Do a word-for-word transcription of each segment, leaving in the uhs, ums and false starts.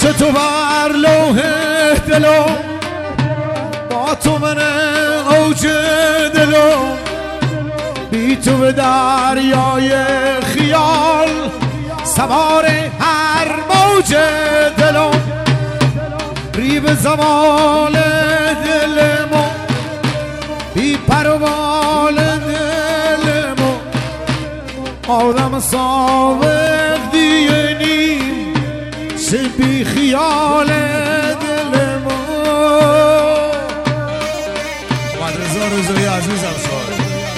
تو بر لوح دلو با تو من اوج دلو بی تو به دریای خیال سوار هر موج دلو ریب زوال دلمو بی پروال دلمو آدم سابق دیگه نیم چه بی خیال دلمو. محمد رضا رضایی عزیزم شاید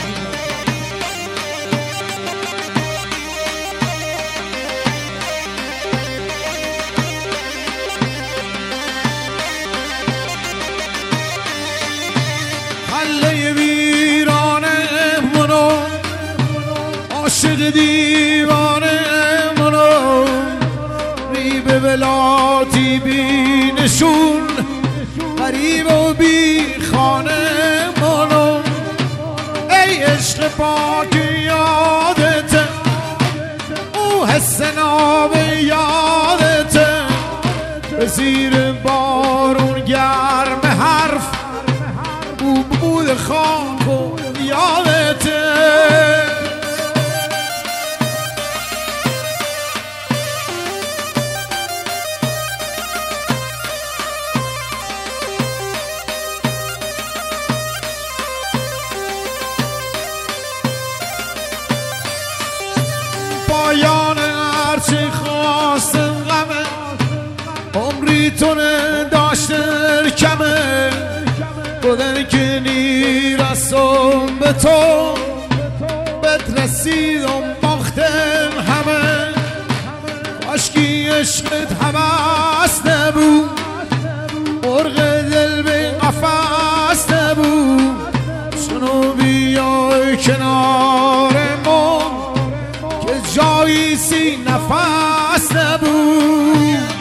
حله ویرانه منو عاشق دیوانه منو ریب بلاتی بی نشون غریب و بی خانه منو ای عشق پاک یادته او حس ناب یادته به زیر بارون گرم حرف او بود خاک و یادته پایان هرچی خواستم غمه عمری تو نداشته کمه بودن که نیرسم به تو بهت رسیدم باختم همه کاشکی عشقت هوس نبود مرغ دل به قفس نبود چونو بیای کنار من که جایی سی نفس نبود